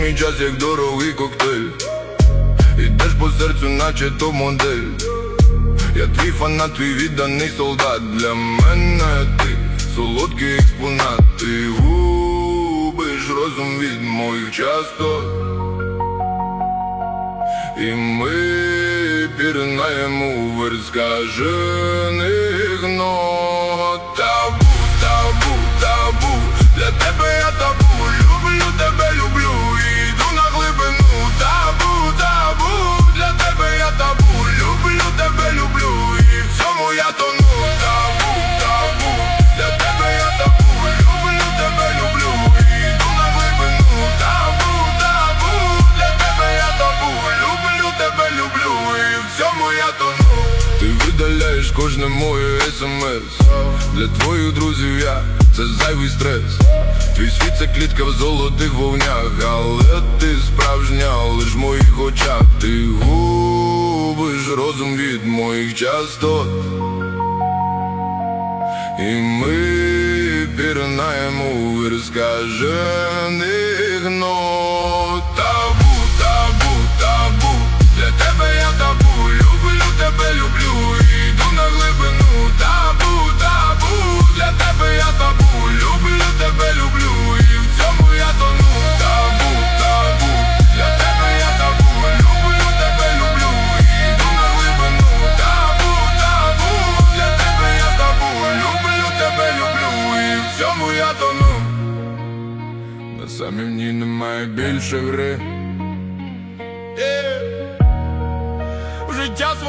мій час, як дорогий коктейль. Ідеш по серцю, наче то модель. Я твій фанат, твій відданий солдат. Для мене ти солодкий експонат. Ти губиш розум від моїх частот, і ми пірнаємо у вир скажених нот. Табу, табу, табу, для тебе я табу. Люблю тебе, люблю, іду на глибину. Табу, табу, для тебе я табу. Люблю тебе, люблю, і в цьому я тону. Табу, табу, для тебе я табу. Люблю тебе, люблю, іду на глибину. Табу, табу, для тебе я табу. Люблю тебе, люблю, і в цьому я тону. Ти видаляєш кожне моє смс. Для твоїх друзів я — це зайвий стрес. Твій світ — це клітка в золотих вовнях. Але ти справжня лиш в моїх очах. Ти губиш розум від моїх частот, і ми пірнаємо у вир скажених нот. Табу, табу, табу, для тебе я табу. Люблю тебе, люблю, іду на глибину. Табу, табу, для тебе я табу. Люблю тебе, люблю, і в цьому я тону. Табу, табу, для тебе я табу. Люблю тебе, люблю, іду на глибину. Табу, табу, для тебе я табу. Люблю тебе, люблю, і в цьому я тону. На самій в ній немає більше гри. В життя своє